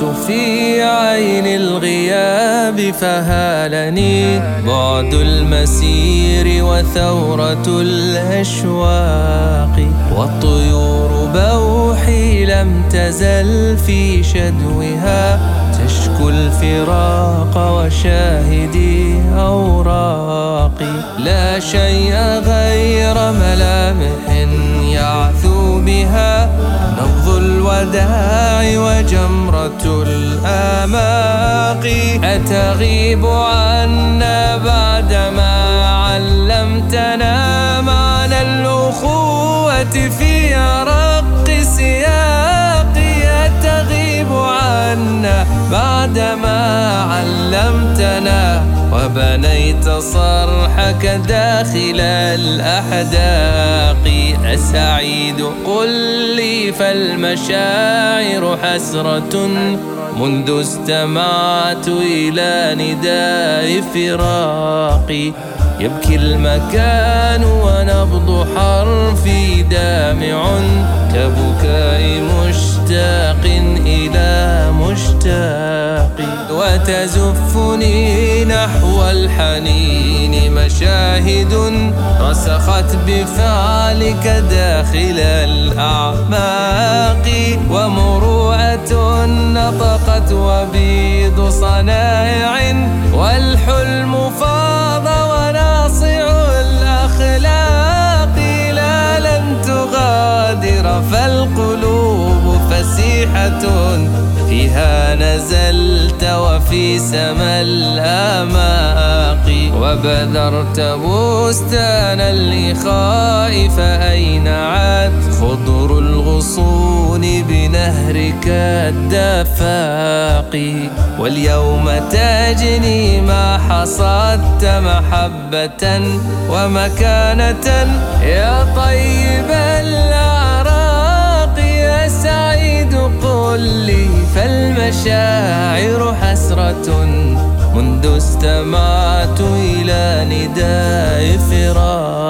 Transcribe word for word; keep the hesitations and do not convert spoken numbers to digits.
كنت في عين الغياب فهالني بعد المسير وثورة الأشواق، والطيور بوحي لم تزل في شدوها تشكو الفراق وشاهدي أوراقي. لا شيء غير ملامح يعثو بها نبض الوداع وجمرة الآماق. أتغيب عنا بعدما علمتنا معنى الأخوة في أرق سياقي. أتغيب عنا بعدما علمتنا وبنيت صرحك داخل الأحداق. أسعيد قل لي فالمشاعر حسرة منذ استمعت إلى نداء فراقي. يبكي المكان ونبض حرفي دامع كبكاء مشتاق إلى مشتاق. وتزفني نحو الحنين مشاهد رسخت بفعلك داخل الأعماق. ومروءة نطقت وبيض صنائع والحلم فاض وناصع الأخلاق. لا لن تغادر فالقلوب فسيحة فيها نزلت وفي سما الآماق. وبذرت بستان الإخاء فأين عاد خضر الغصون بنهرك الدفاق. واليوم تجني ما حصدت محبة ومكانة يا طيب الأعراق. يا سعيد قل لي فالمشاعر حسرة منذ استمعت إلى نداء فراق.